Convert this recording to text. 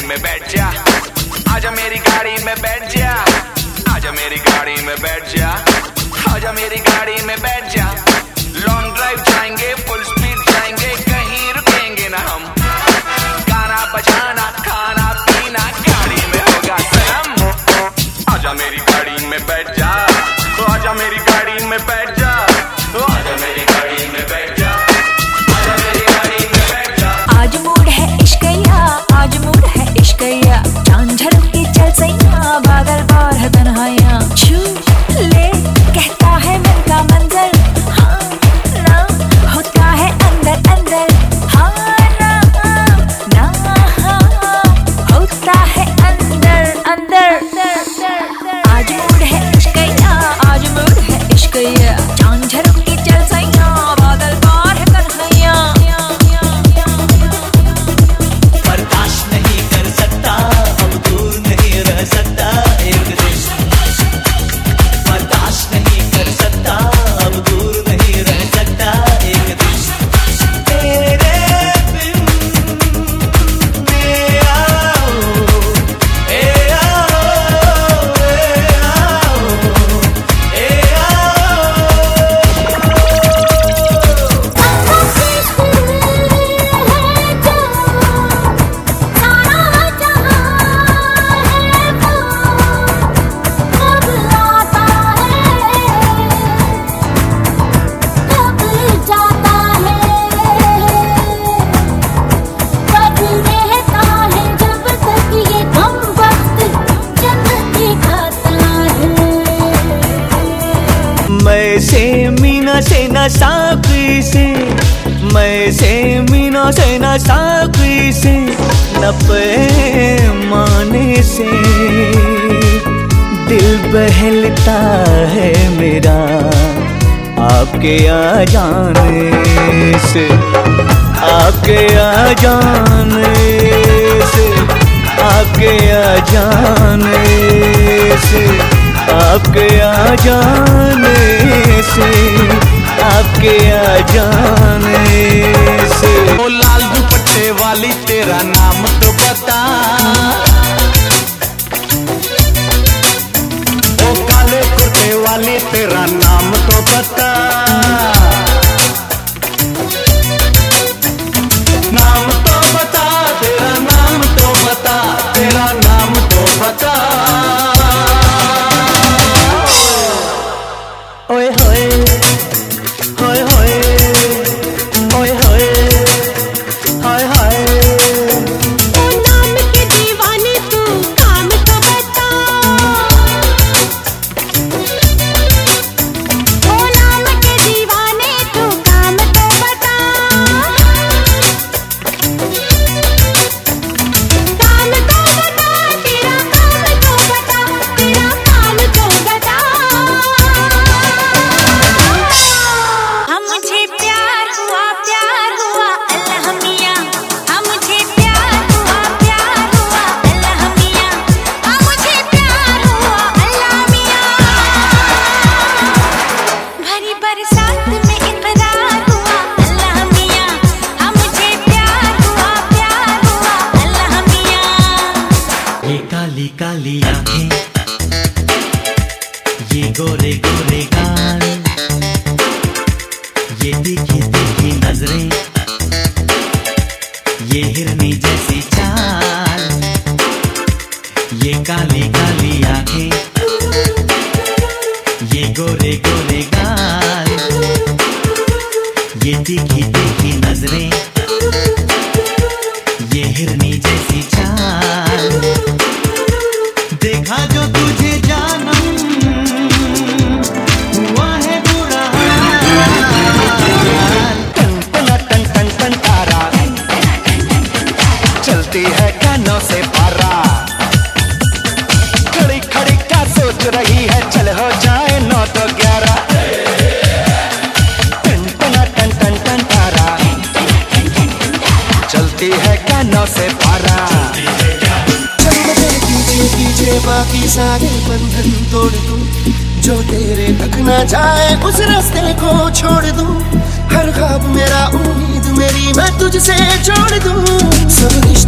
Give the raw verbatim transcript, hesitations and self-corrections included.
में बैठ जा, आजा मेरी गाड़ी में बैठ जा, आजा मेरी गाड़ी में बैठ जा, आजा मेरी गाड़ी में बैठ जा। लॉन्ग ड्राइव जाएंगे, फुल स्पीड जाएंगे, कहीं रुकेंगे ना हम। गाना बजाना खाना पीना गाड़ी में होगा सनम। आजा मेरी गाड़ी में बैठ जा, आजा मेरी गाड़ी में बैठ जा, आजा मेरी गाड़ी में बैठ जा, आजा मेरी गाड़ी में बैठ जा। आज मूड है इश्किया, आज मूड है इश्किया, चांद झलक के चल सैया, बादल बार है तन्हाइयां। छू ले कहता है मन का मंजर, हाँ ना होता है अंदर अंदर, हाँ ना ना हाँ होता है अंदर अंदर। आज मूड है इश्किया, आज मूड है इश्किया, चांद झलक के चल सैया, बादल बार है तन्हाइयां। बर्दाश्त नहीं कर सकता, अब दूर नहीं रह सकता एक दिन। बर्दाश्त नहीं कर सकता, अब दूर नहीं रह सकता एक दिन। तेरे बिन मैं आओ, ए आओ, ए आओ, ए मैं से मीना से न साकी से, मैं से मीना से न साकी से, न पैमाने से दिल बहलता है मेरा आपके आ जाने से, आपके आ जाने से, आपके आ जाने से, आपके आ जाने से, आपके आ जाने से। ओ लाल दुपट्टे वाली तेरा नाम तो बता, ओ काले कुर्ते वाली तेरा नाम तो बता, नाम तो बता, तेरा नाम तो बता, तेरा नाम तो बता। ओए होए होए होए ओए होए हाय हाय। ओ नाम के दीवाने तू काम तो बता, ओ नाम के दीवाने तू काम तो बता, काम तो बता, तेरा काम तो बता, तेरा काम तो बता। हम मुझे प्यार हुआ प्यार हुआ अल्लाह मियां, हम मुझे प्यार हुआ प्यार हुआ अल्लाह मियां, हम मुझे प्यार हुआ अल्लाह मियां। भरी बरसात में इकरार हुआ अल्लाह मियां, हम मुझे प्यार हुआ प्यार हुआ अल्लाह मियां। ये काली काली आंखें, ये गोरे गोरे गाल, ये तीखी तीखी नजरें, ये हिरनी जैसी चाल, ये काली काली आंखें, ये गोरे गोरे गाल, ये तीखी तीखी नजरें, ये हिरनी जैसी चाल। देखा जो तुझे जानम हुआ है बुरा हाल। टन टन टन टन तारा चलती है कानों से पारा, खड़ी खड़ी क्या सोच रही है, चल हो जाए नौ तो ग्यारह। टन टन टन टन टन तारा चलती है कानों से पारा। चल मुझे पीछे पीछे बाकी सारे बंधन तोड़ दूं, जो तेरे तक ना जाए उस रास्ते को छोड़ दूं। हर ख्वाब मेरा उम्मीद मेरी मैं तुझसे जोड़ दूं। सब